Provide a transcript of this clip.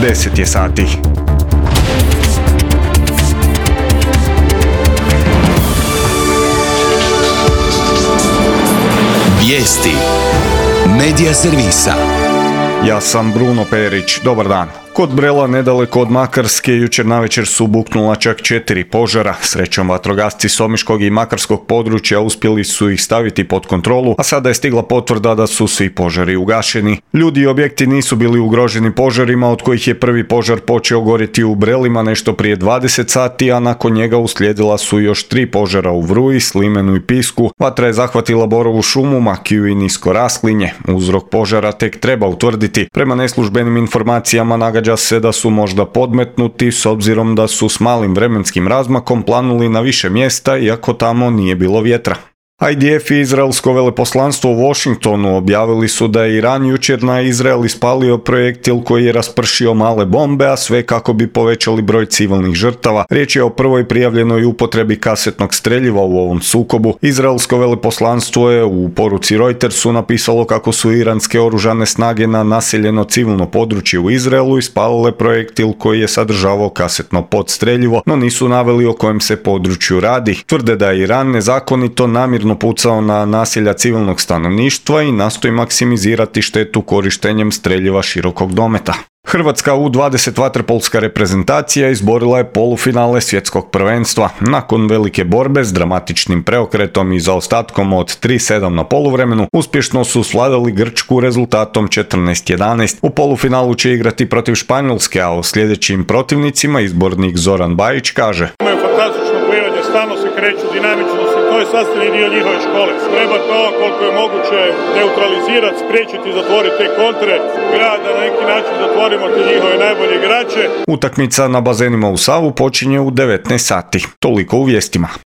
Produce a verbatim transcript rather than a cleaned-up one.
deset je sati. Vijesti Medija servisa. Ja sam Bruno Perić, dobar dan. Kod Brela, nedaleko od Makarske, jučer navečer su buknula čak četiri požara. Srećom, vatrogasci s omiškog i makarskog područja uspjeli su ih staviti pod kontrolu, a sada je stigla potvrda da su svi požari ugašeni. Ljudi i objekti nisu bili ugroženi požarima, od kojih je prvi požar počeo gorjeti u Brelima nešto prije dvadeset sati, a nakon njega uslijedila su još tri požara u Vruji, Slimenu i Pisku. Vatra je zahvatila borovu šumu, makiju i nisko rasklinje. Uzrok požara tek treba utvrditi. Prema neslužbenim informacijama nagađa se da su možda podmetnuti s obzirom da su s malim vremenskim razmakom planuli na više mjesta, iako tamo nije bilo vjetra. I D F i Izraelsko veleposlanstvo u Washingtonu objavili su da je Iran jučer na Izrael ispalio projektil koji je raspršio male bombe, a sve kako bi povećali broj civilnih žrtava. Riječ je o prvoj prijavljenoj upotrebi kasetnog streljiva u ovom sukobu. Izraelsko veleposlanstvo je u poruci Reutersu napisalo kako su iranske oružane snage na naseljeno civilno područje u Izraelu ispalile projektil koji je sadržavao kasetno podstreljivo, no nisu naveli o kojem se području radi. Tvrde da je Iran nezakonito namjerno pucao na naselja civilnog stanovništva i nastoji maksimizirati štetu korištenjem streljiva širokog dometa. Hrvatska U dvadeset vaterpolska reprezentacija izborila je polufinale svjetskog prvenstva. Nakon velike borbe s dramatičnim preokretom i zaostatkom od tri sedam na poluvremenu, uspješno su svladali Grčku rezultatom četrnaest jedanaest. U polufinalu će igrati protiv Španjolske, a o sljedećim protivnicima izbornik Zoran Bajić kaže: Imaju fantastično plivanje, stalno se kreću, dinamično se, to je sastavni dio njihove škole. Treba to koliko je moguće neutralizirati, spriječiti, zatvoriti te kontre, gleda da na neki način zatvorimo te njihove najbolje igrače. Utakmica na bazenima u Savu počinje u devetnaest sati. Toliko u vijestima.